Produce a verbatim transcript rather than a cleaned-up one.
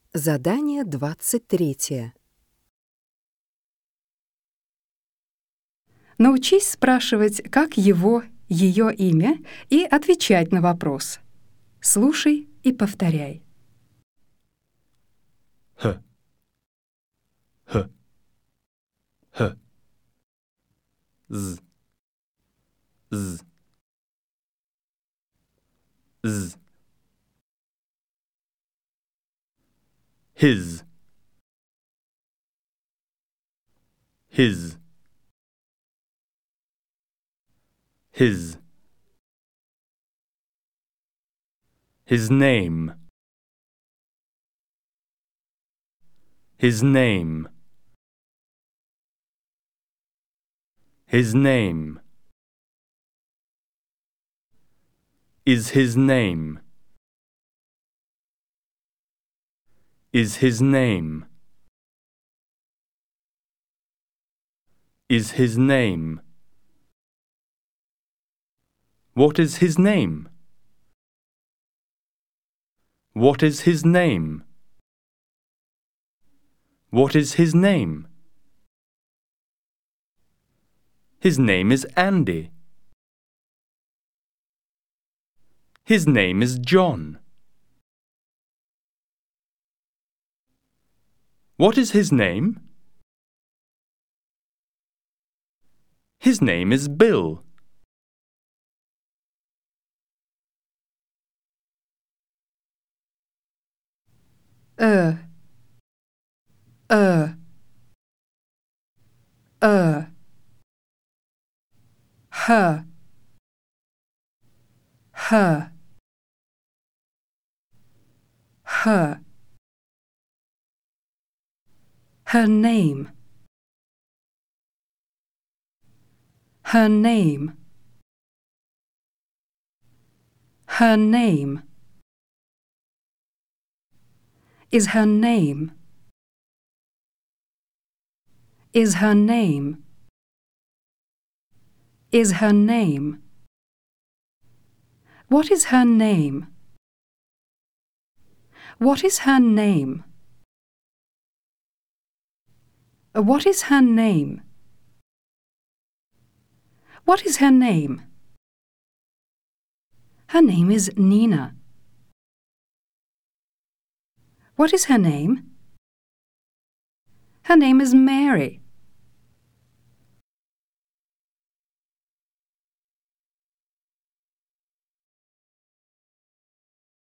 Задание двадцать третье. Научись спрашивать, как его, ее имя, и отвечать на вопрос. Слушай и повторяй. Х. Х. Х. З. З. З. His. His. His. His name. His name. His name. Is his name. Is his name. Is his name. What is his name? What is his name? What is his name? His name is Andy. His name is John. What is his name? His name is Bill. Uh. Uh. Uh. Her. Her. Her. Her name. Her name. Her name. Is her name. Is her name. Is her name. What is her name? What is her name? What is her name? What is her name? Her name is Nina. What is her name? Her name is Mary.